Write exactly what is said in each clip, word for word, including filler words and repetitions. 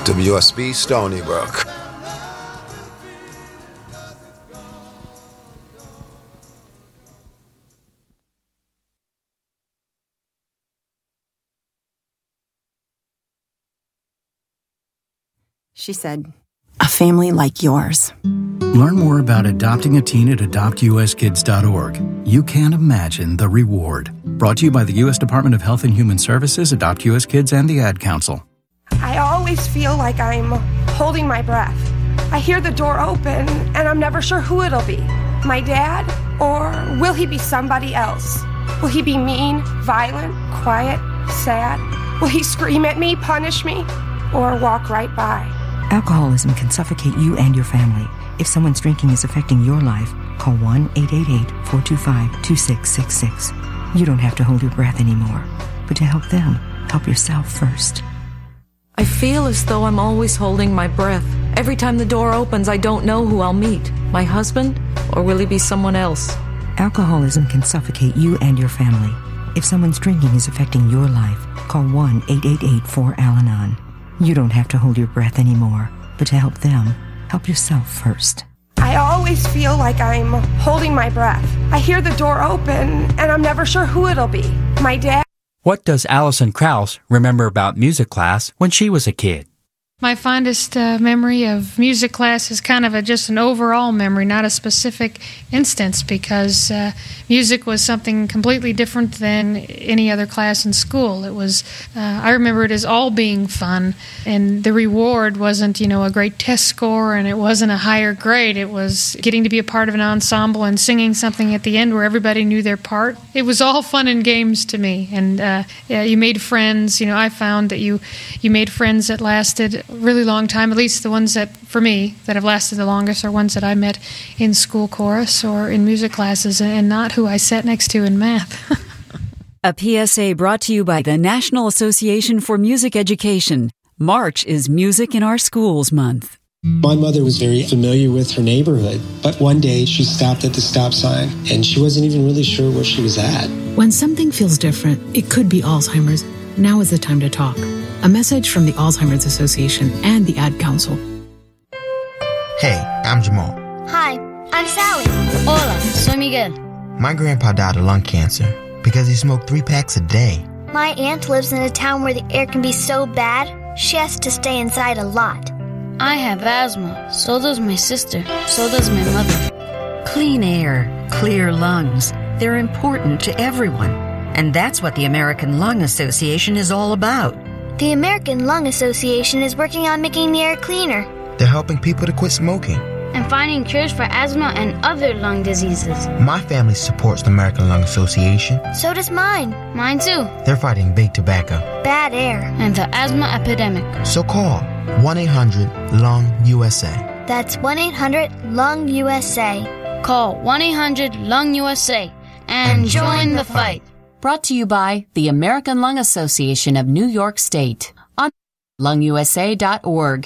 W S B Stony Brook. She said, "A family like yours." Learn more about adopting a teen at adopt u s kids dot org. You can't imagine the reward. Brought to you by the U S Department of Health and Human Services, Adopt U S Kids, and the Ad Council. I always feel like I'm holding my breath. I hear the door open, and I'm never sure who it'll be. My dad? Or will he be somebody else? Will he be mean, violent, quiet, sad? Will he scream at me, punish me, or walk right by? Alcoholism can suffocate you and your family. If someone's drinking is affecting your life, call one eight eight eight, four two five, two six six six. You don't have to hold your breath anymore. But to help them, help yourself first. I feel as though I'm always holding my breath. Every time the door opens, I don't know who I'll meet. My husband, or will he be someone else? Alcoholism can suffocate you and your family. If someone's drinking is affecting your life, call one eight eight eight, four Al Anon. You don't have to hold your breath anymore, but to help them, help yourself first. I always feel like I'm holding my breath. I hear the door open, and I'm never sure who it'll be. My dad? What does Alison Krauss remember about music class when she was a kid? My fondest uh, memory of music class is kind of a, just an overall memory, not a specific instance, because uh, music was something completely different than any other class in school. It was, uh, I remember it as all being fun, and the reward wasn't, you know, a great test score, and it wasn't a higher grade. It was getting to be a part of an ensemble and singing something at the end where everybody knew their part. It was all fun and games to me, and uh, yeah, you made friends. You know, I found that you, you made friends that lasted really long time, at least the ones that, for me, that have lasted the longest are ones that I met in school chorus or in music classes, and not who I sat next to in math. A P S A brought to you by the National Association for Music Education. March is Music in Our Schools Month. My mother was very familiar with her neighborhood, but one day she stopped at the stop sign, and she wasn't even really sure where she was at. When something feels different, it could be Alzheimer's. Now is the time to talk. A message from the Alzheimer's Association and the Ad Council. Hey, I'm Jamal. Hi, I'm Sally. Hola, soy Miguel. My grandpa died of lung cancer because he smoked three packs a day. My aunt lives in a town where the air can be so bad, she has to stay inside a lot. I have asthma. So does my sister. So does my mother. Clean air, clear lungs. They're important to everyone. And that's what the American Lung Association is all about. The American Lung Association is working on making the air cleaner. They're helping people to quit smoking. And finding cures for asthma and other lung diseases. My family supports the American Lung Association. So does mine. Mine too. They're fighting big tobacco, bad air, and the asthma epidemic. So call one eight hundred lung U S A. That's one eight hundred lung U S A. Call one eight hundred lung U S A and, and join the fight. Brought to you by the American Lung Association of New York State on lung u s a dot org.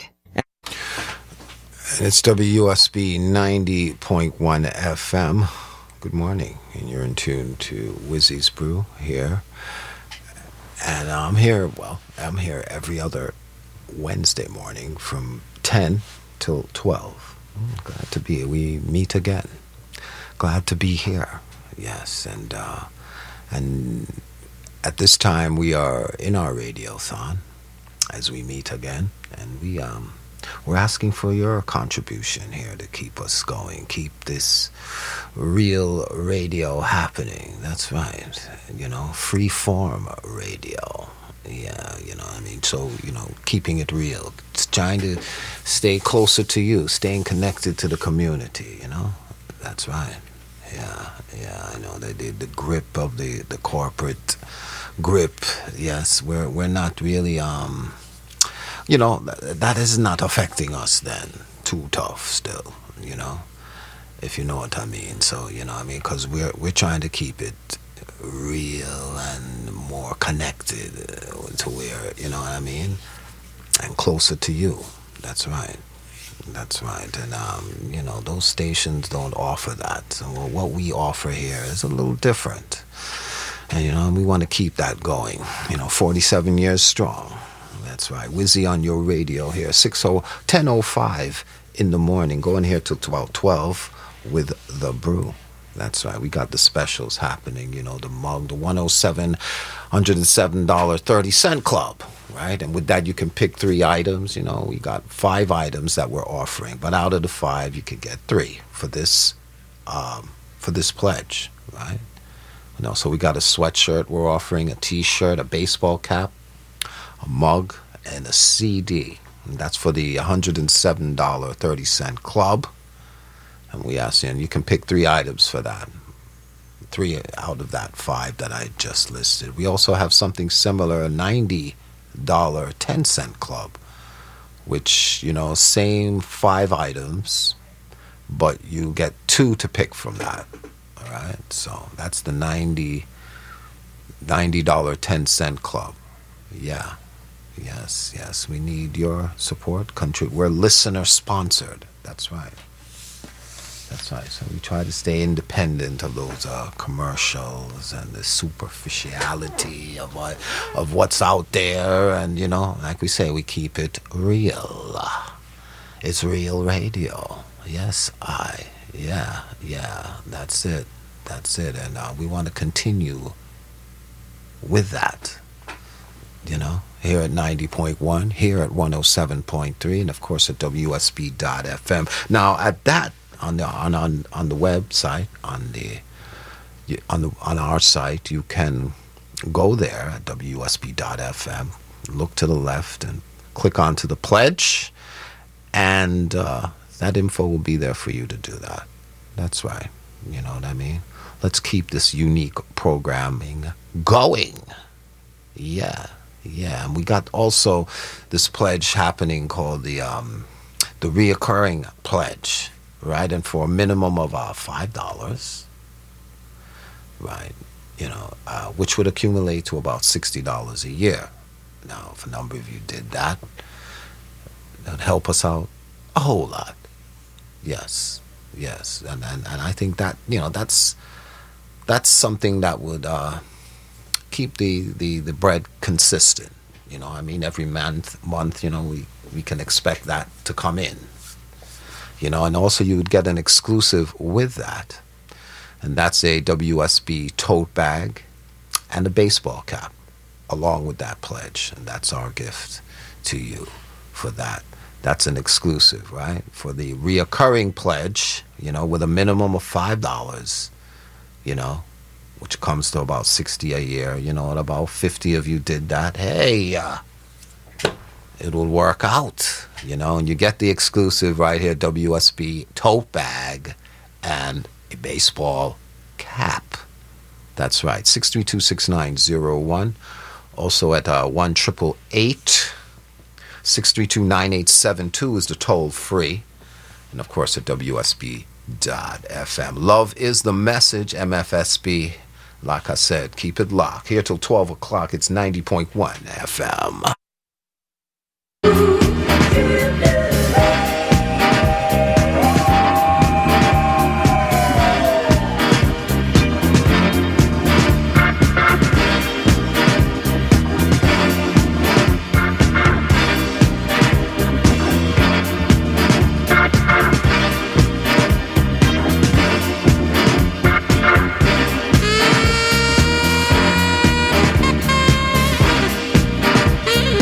It's W S B ninety point one F M. Good morning, and you're in tune to Wizzy's Brew here. And I'm here, well, I'm here every other Wednesday morning from ten till twelve. Glad to be here. We meet again. Glad to be here. Yes, and uh, and at this time we are in our radiothon as we meet again, and we um we're asking for your contribution here to keep us going, keep this real radio happening. That's right, you know, free form radio. Yeah, you know, I mean, so, you know, keeping it real. It's trying to stay closer to you, staying connected to the community, you know? That's right. Yeah, yeah, I know. The, the, the grip of the, the corporate grip, yes, we're, we're not really, um, you know, that, that is not affecting us then too tough still, you know? If you know what I mean. So, you know what I mean? Because we're, we're trying to keep it real and more connected to where, you know what I mean, and closer to you. That's right. That's right. And, um, you know, those stations don't offer that. So what we offer here is a little different. And, you know, we want to keep that going. You know, forty-seven years strong. That's right. Wizzy on your radio here. ten oh five in the morning. Going here till about twelve with the brew. That's right. We got the specials happening. You know, the mug, the one oh seven, one hundred seven dollars and thirty cents club. Right? And with that, you can pick three items. You know, we got five items that we're offering. But out of the five, you could get three for this, um, for this pledge. Right? You know, so we got a sweatshirt we're offering, a T-shirt, a baseball cap, a mug, and a C D. And that's for the one hundred seven dollars and thirty cents club. And we ask you, and you can pick three items for that. Three out of that five that I just listed. We also have something similar, a ninety dollars and ten cents club, which, you know, same five items, but you get two to pick from that. All right? So that's the ninety dollars and ten cents club. Yeah. Yes, yes. We need your support. Country. We're listener sponsored. That's right. That's right. So we try to stay independent of those uh, commercials and the superficiality of what of what's out there, and you know, like we say, we keep it real. It's real radio. Yes, I. Yeah, yeah. That's it. That's it. And uh, we want to continue with that. You know, here at ninety point one, here at one oh seven point three, and of course at W S B dot F M. Now at that. On the on, on on the website, on the on the on our site, you can go there at W S B dot F M, look to the left, and click onto the pledge, and uh, that info will be there for you to do that. That's right. You know what I mean? Let's keep this unique programming going. Yeah, yeah. And we got also this pledge happening called the um, the reoccurring pledge. Right, and for a minimum of uh, five dollars, right, you know, uh, which would accumulate to about sixty dollars a year. Now, if a number of you did that, that would help us out a whole lot. Yes, yes, and and, and I think that, you know, that's that's something that would uh, keep the, the, the bread consistent. You know, I mean, every month, month, you know, we, we can expect that to come in. You know, and also you would get an exclusive with that. And that's a W S B tote bag and a baseball cap along with that pledge. And that's our gift to you for that. That's an exclusive, right? For the reoccurring pledge, you know, with a minimum of five dollars, you know, which comes to about sixty dollars a year, you know, and about fifty of you did that. Hey, uh, it will work out. You know, and you get the exclusive right here, W S B tote bag and a baseball cap. That's right, six three two, six nine zero one. Also at uh, one eight eight eight, six three two, nine eight seven two is the toll free. And of course at W S B dot F M. Love is the message, M F S B. Like I said, keep it locked. Here till twelve o'clock, it's ninety point one F M. Thank you.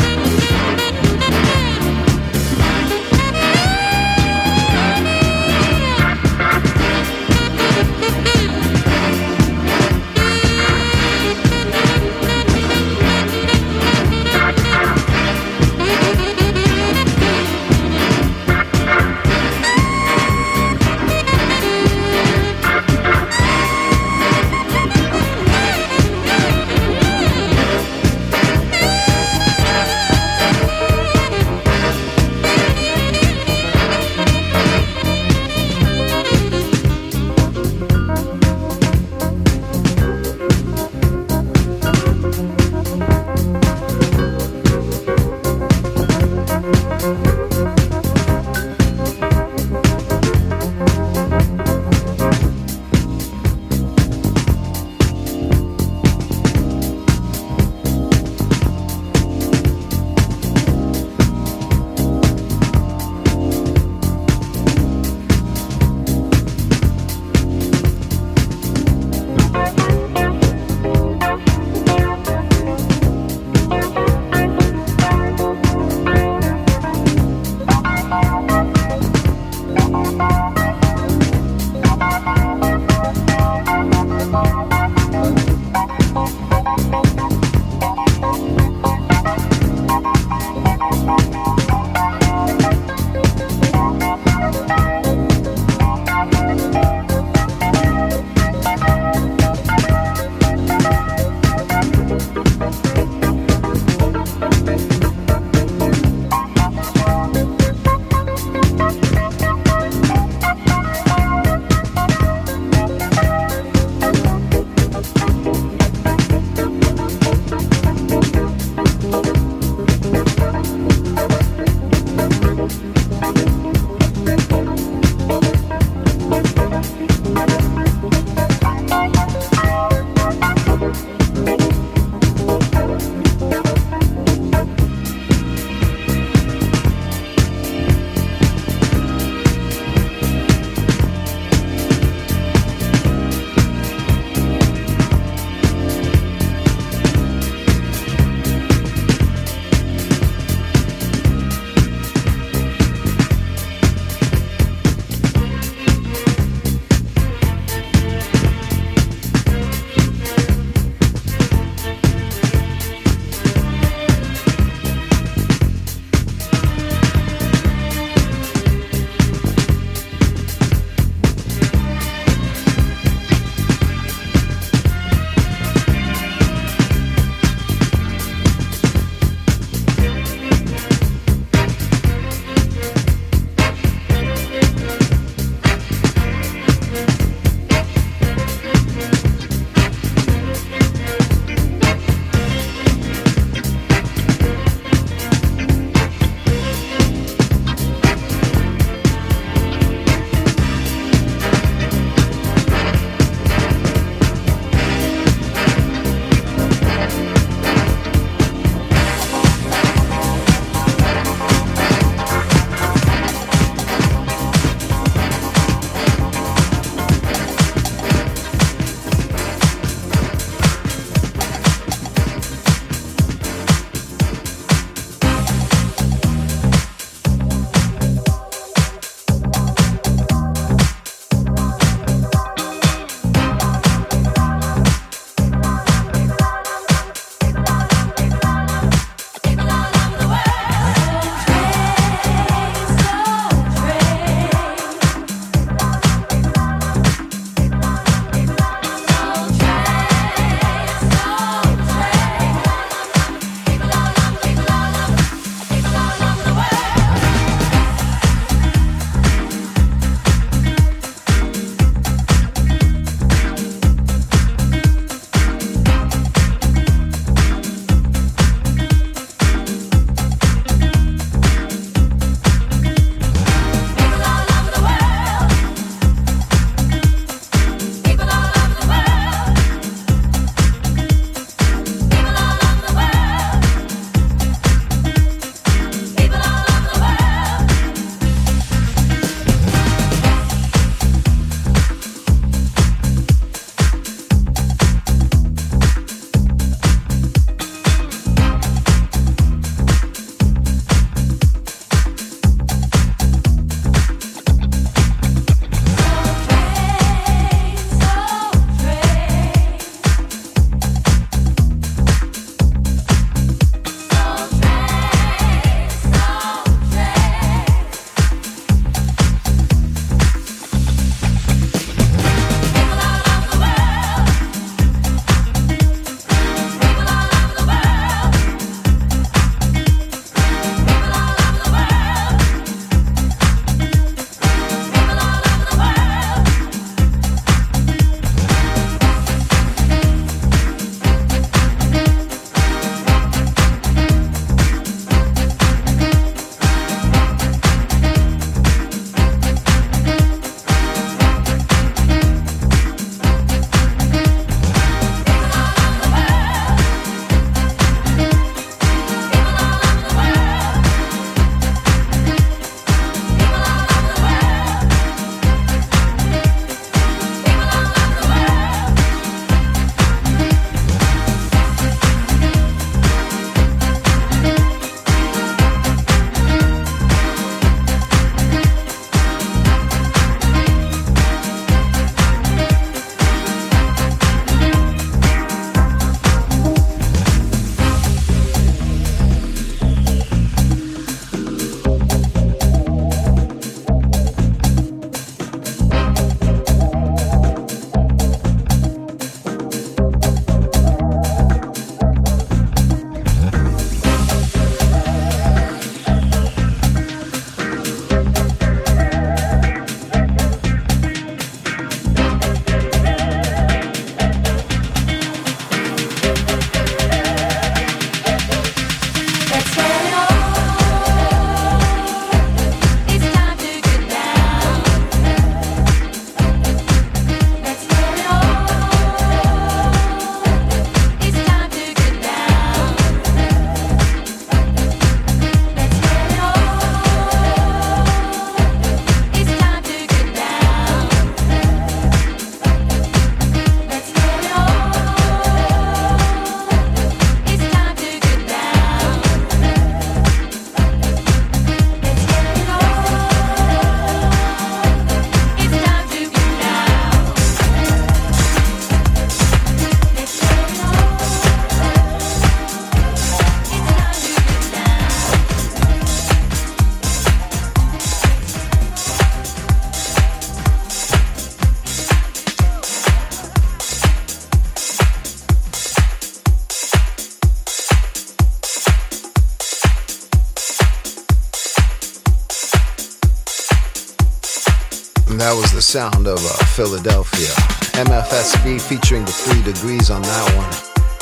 That was the sound of uh, Philadelphia. M F S B featuring the Three Degrees on that one.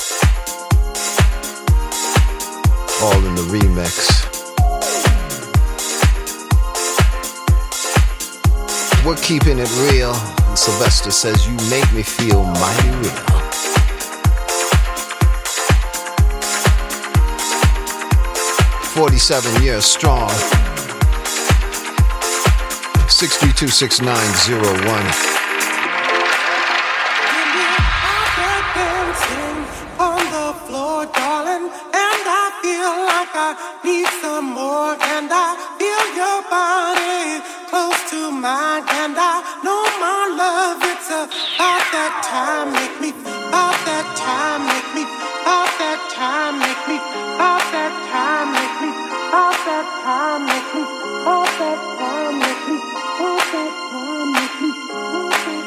All in the remix. We're keeping it real. And Sylvester says you make me feel mighty real. forty-seven years strong. six three two, six nine zero one. On the floor, darling, and I feel like I need some more, and I feel your body close to mine, and I know my love, it's about that time, make me, about that time, make me, about that time, make me, about that time, make me, about that time, make me, about that time, make me, about that time, make me, about that time, make me.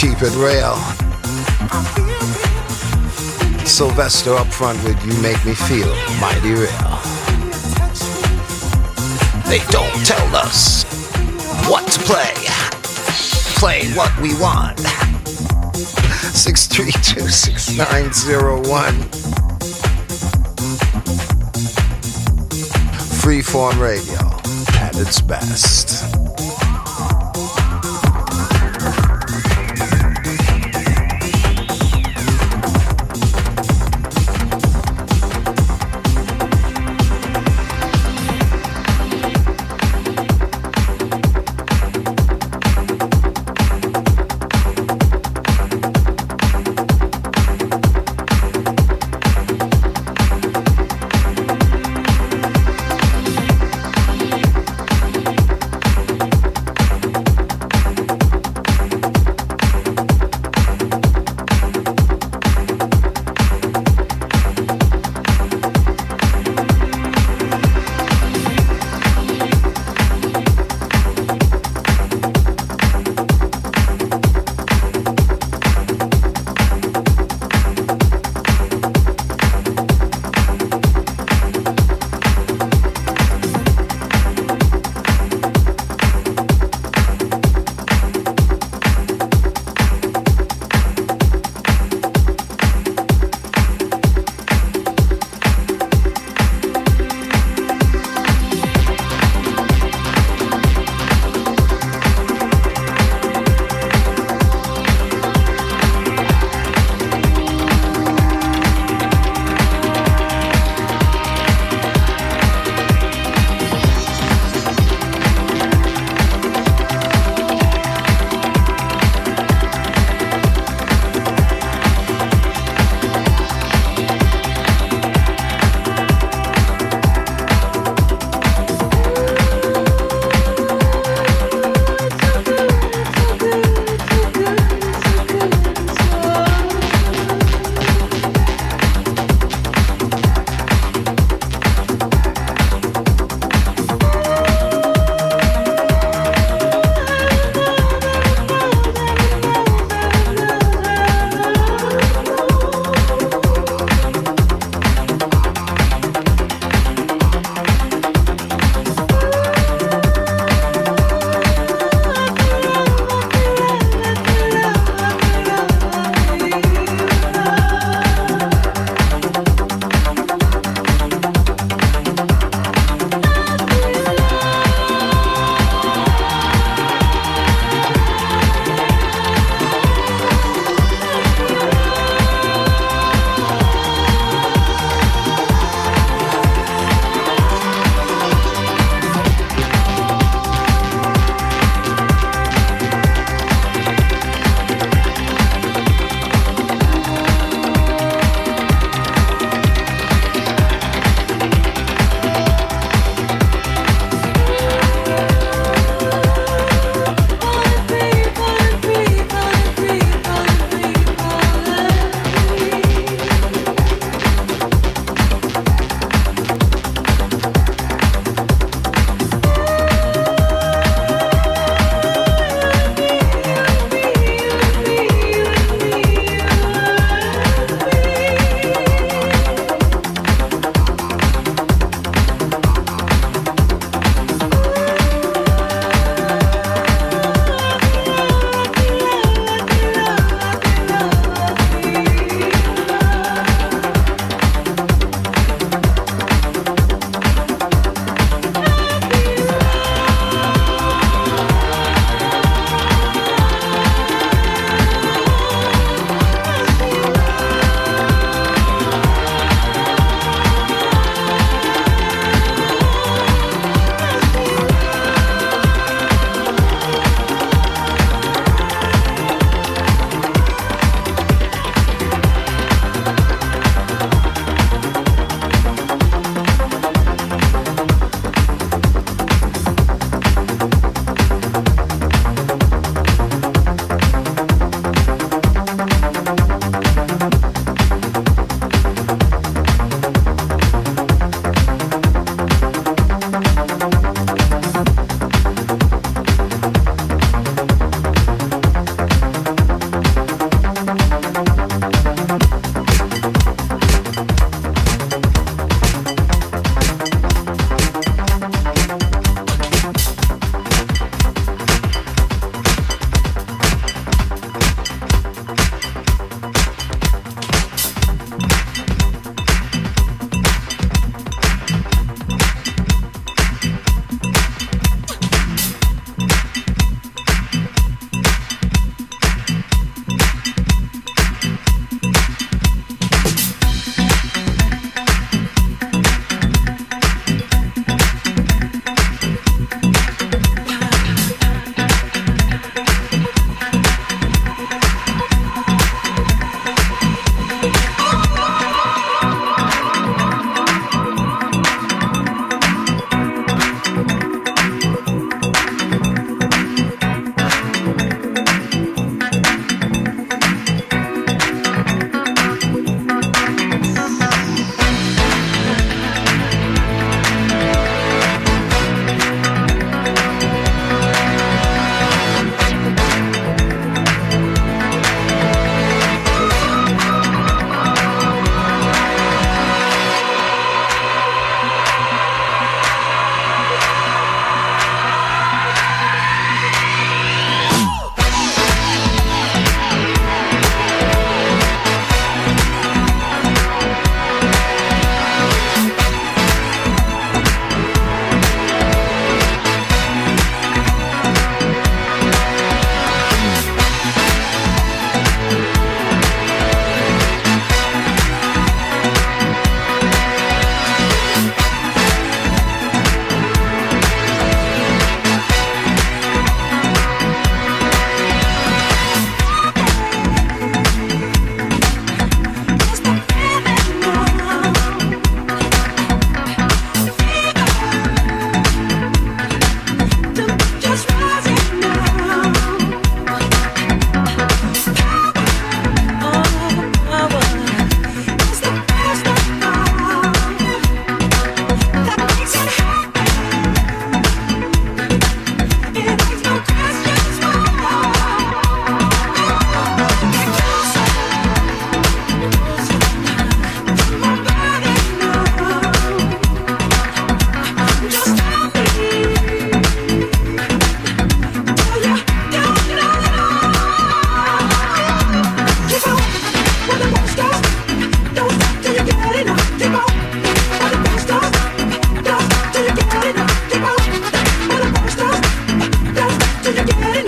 keep it real. Sylvester up front with You Make Me Feel Mighty Real. They don't tell us what to play. Play what we want. six three two, six nine zero one. Freeform radio at its best.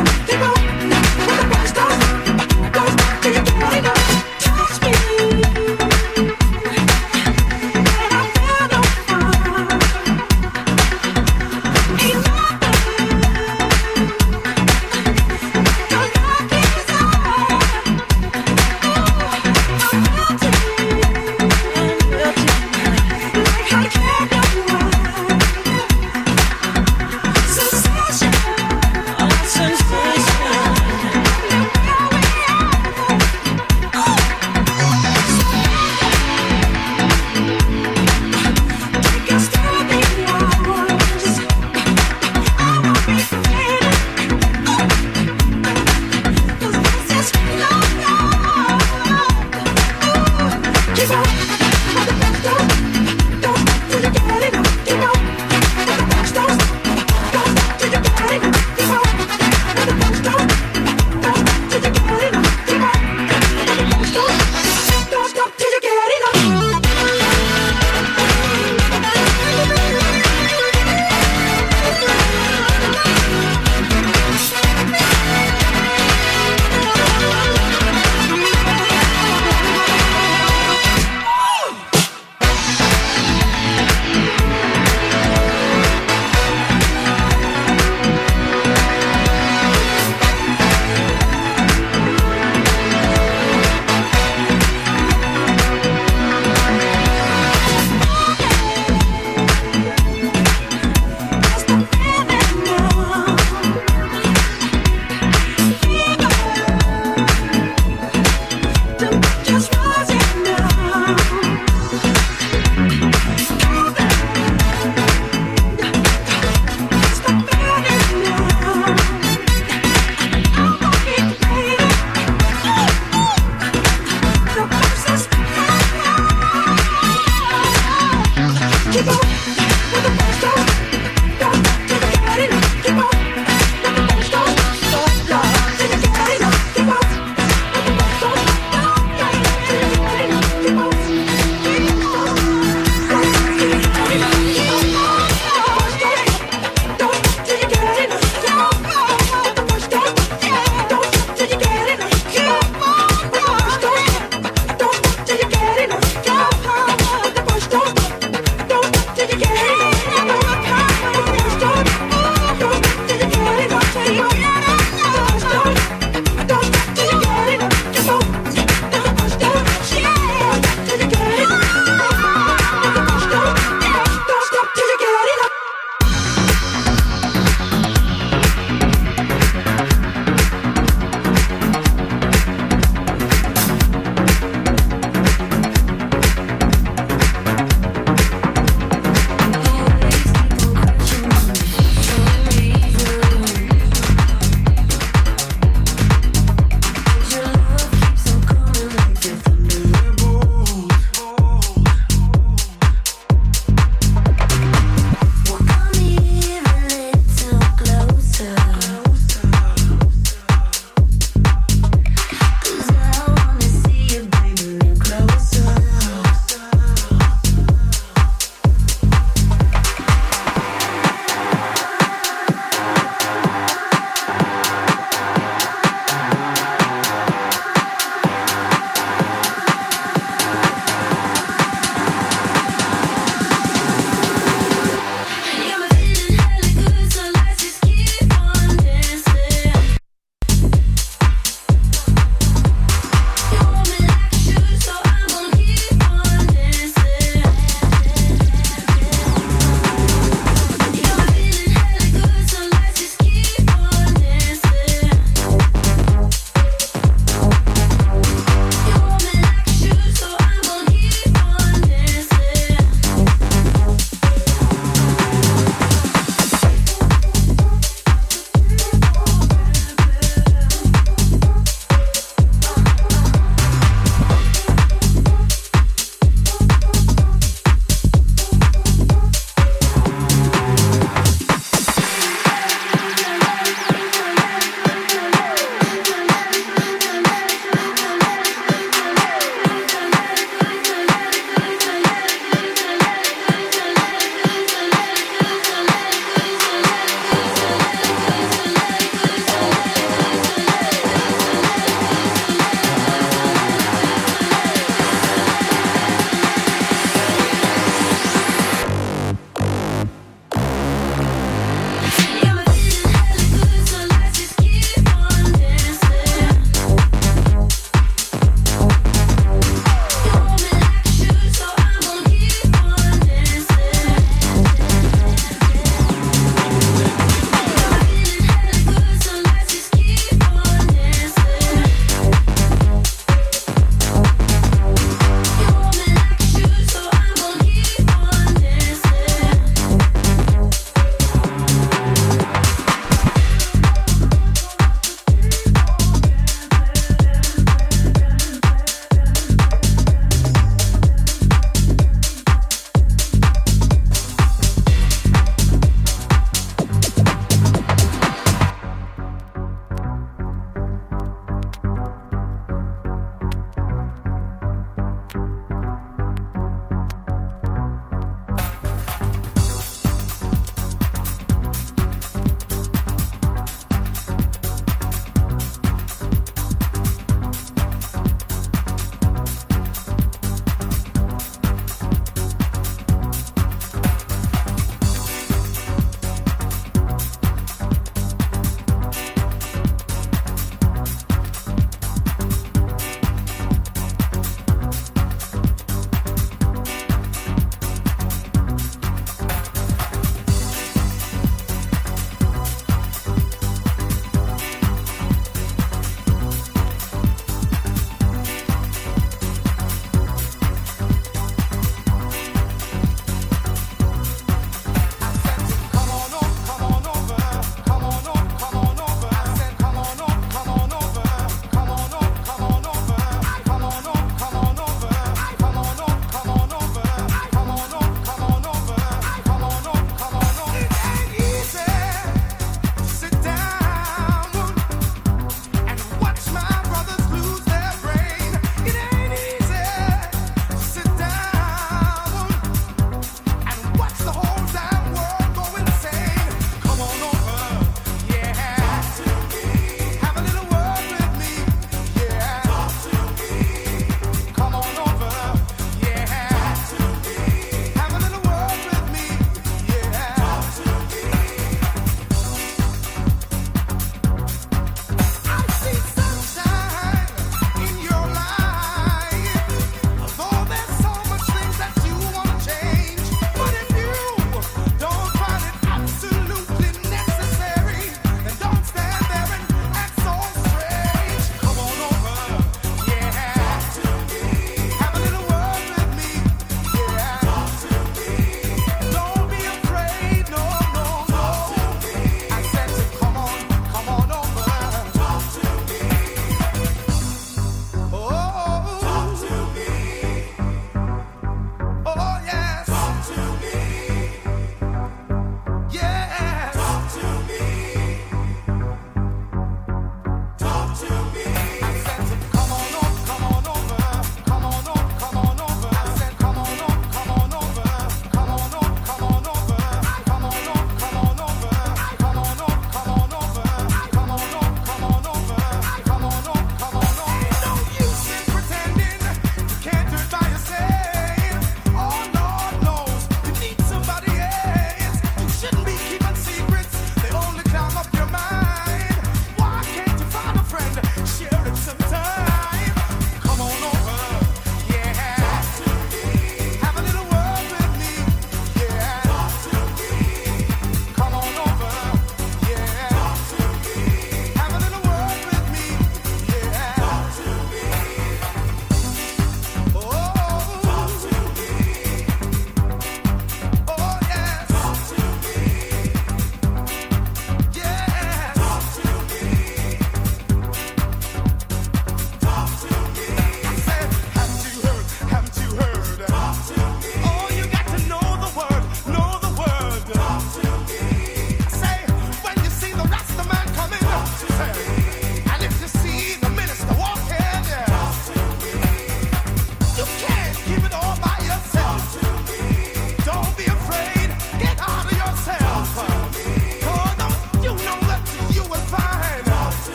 Sensation.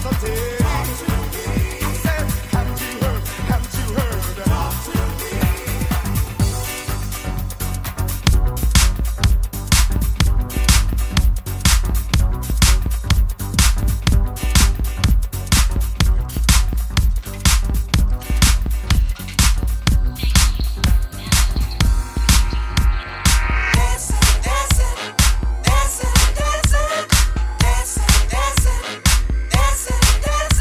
Dancing, dancing, dancing, dancing, dancing.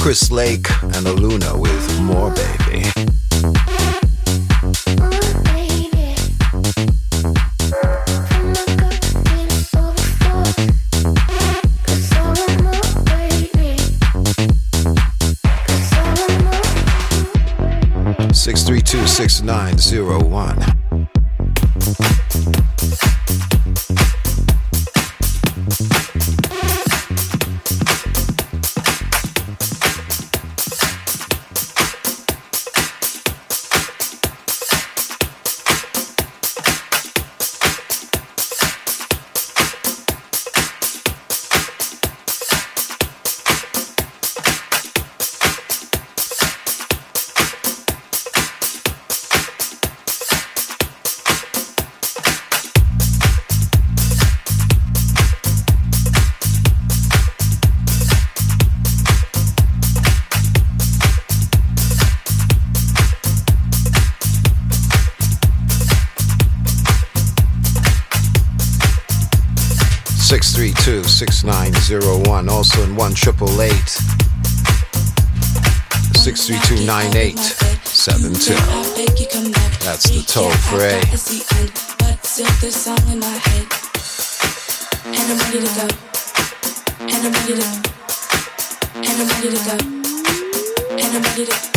Chris Lake and Aluna with More Baby. six three two, six nine zero one. six three two, six nine zero one, also in one triple eight, six three two, nine eight seven two. That's the toll free. But still this song in my head, and I'm ready to go, and I'm ready to, and I'm ready to go, and I'm ready to.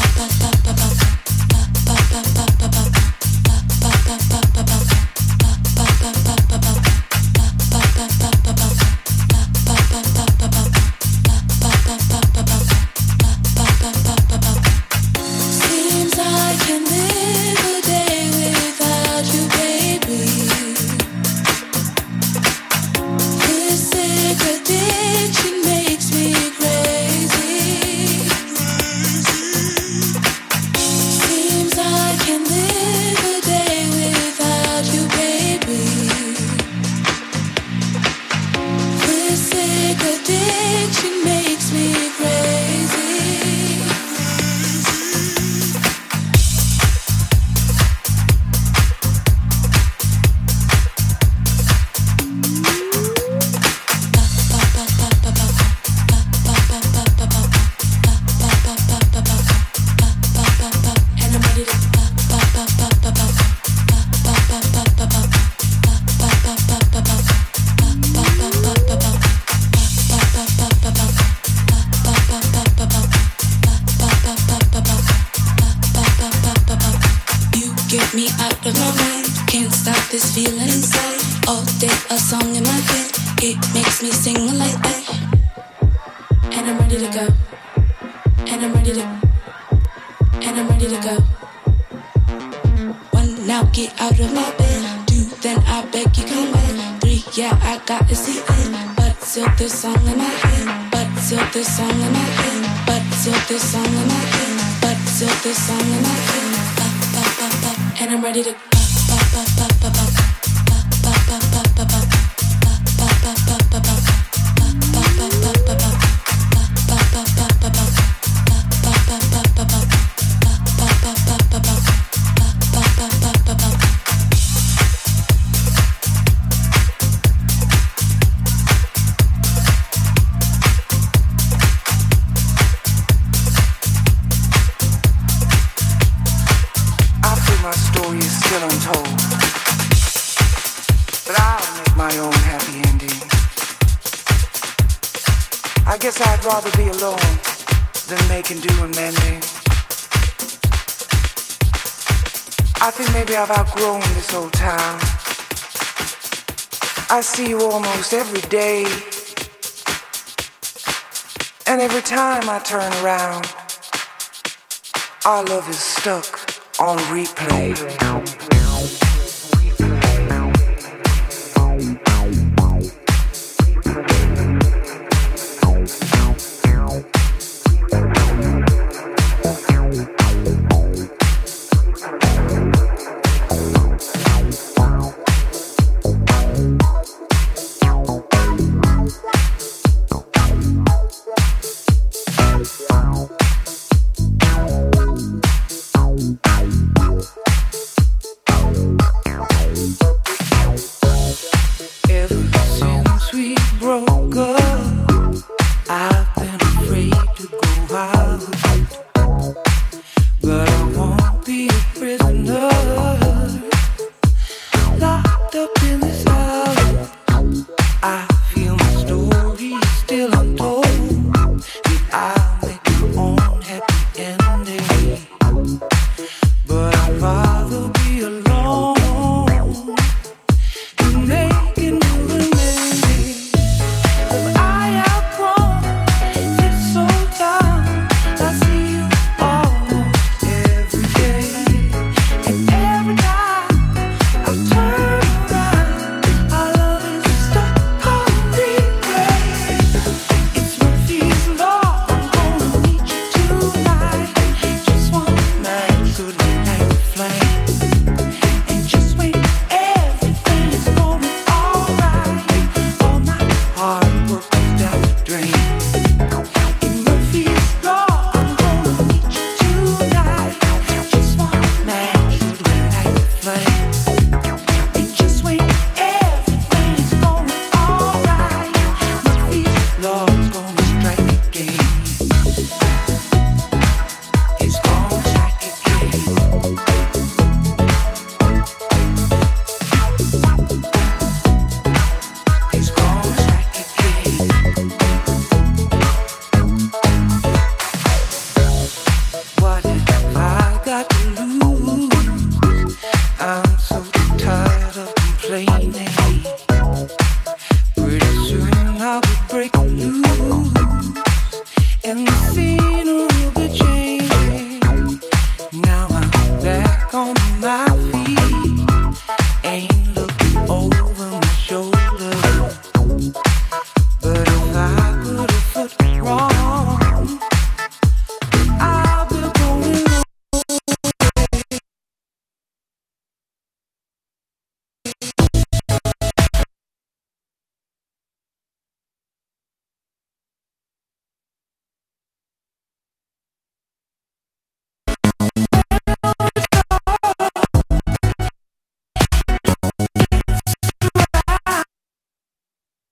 I've outgrown this old town. I see you almost every day, and every time I turn around, our love is stuck on replay. Broke up, I've been afraid to go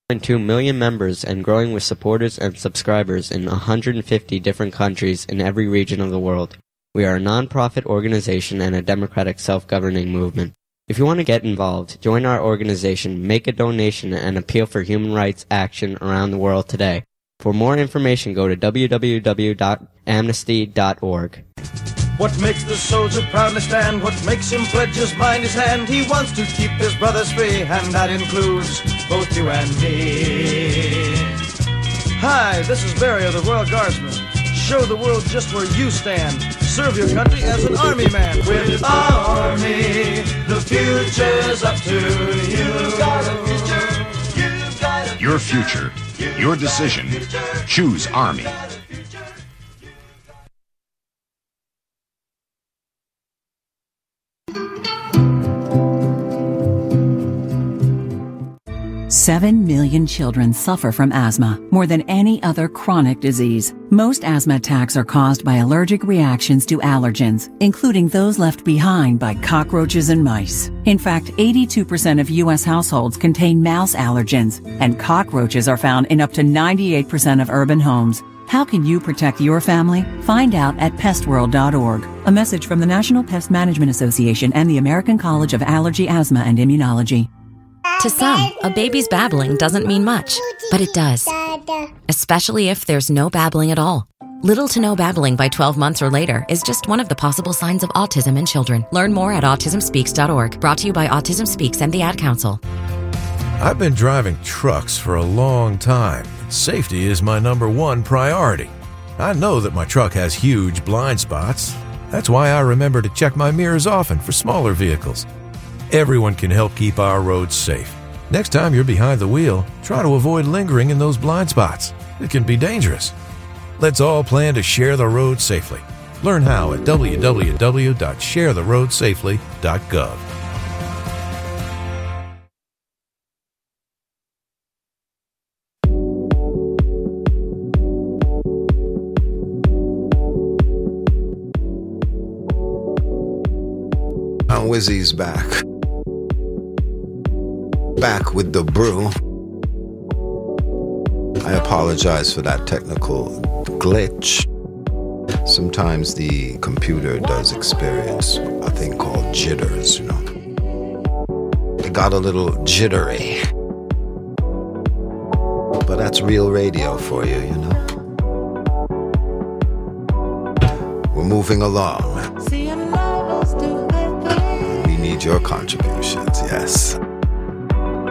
point two million members and growing with supporters and subscribers in one hundred fifty different countries in every region of the world. We are a non-profit organization and a democratic self-governing movement. If you want to get involved, join our organization, make a donation, and appeal for human rights action around the world today. For more information, go to w w w dot amnesty dot org. What makes the soldier proudly stand? What makes him pledge his mind, his hand? He wants to keep his brothers free, and that includes both you and me. Hi, this is Barry of the Royal Guardsmen. Show the world just where you stand. Serve your country as an army man. With our army, the future's up to you. You've got a future. You've got a future. Your future. Your decision. Choose Army. Seven million children suffer from asthma, more than any other chronic disease. Most asthma attacks are caused by allergic reactions to allergens, including those left behind by cockroaches and mice. In fact, eighty-two percent of U S households contain mouse allergens, and cockroaches are found in up to ninety-eight percent of urban homes. How can you protect your family? Find out at pest world dot org. A message from the National Pest Management Association and the American College of Allergy, Asthma, and Immunology. To some, a baby's babbling doesn't mean much, but it does. Especially if there's no babbling at all. Little to no babbling by twelve months or later is just one of the possible signs of autism in children. Learn more at autism speaks dot org. Brought to you by Autism Speaks and the Ad Council. I've been driving trucks for a long time. Safety is my number one priority. I know that my truck has huge blind spots. That's why I remember to check my mirrors often for smaller vehicles. Everyone can help keep our roads safe. Next time you're behind the wheel, try to avoid lingering in those blind spots. It can be dangerous. Let's all plan to share the road safely. Learn how at w w w dot share the road safely dot gov. Wizzy's back. Back with the brew. I apologize for that technical glitch. Sometimes the computer does experience a thing called jitters, you know. It got a little jittery. But that's real radio for you, you know. We're moving along. We need your contributions, yes.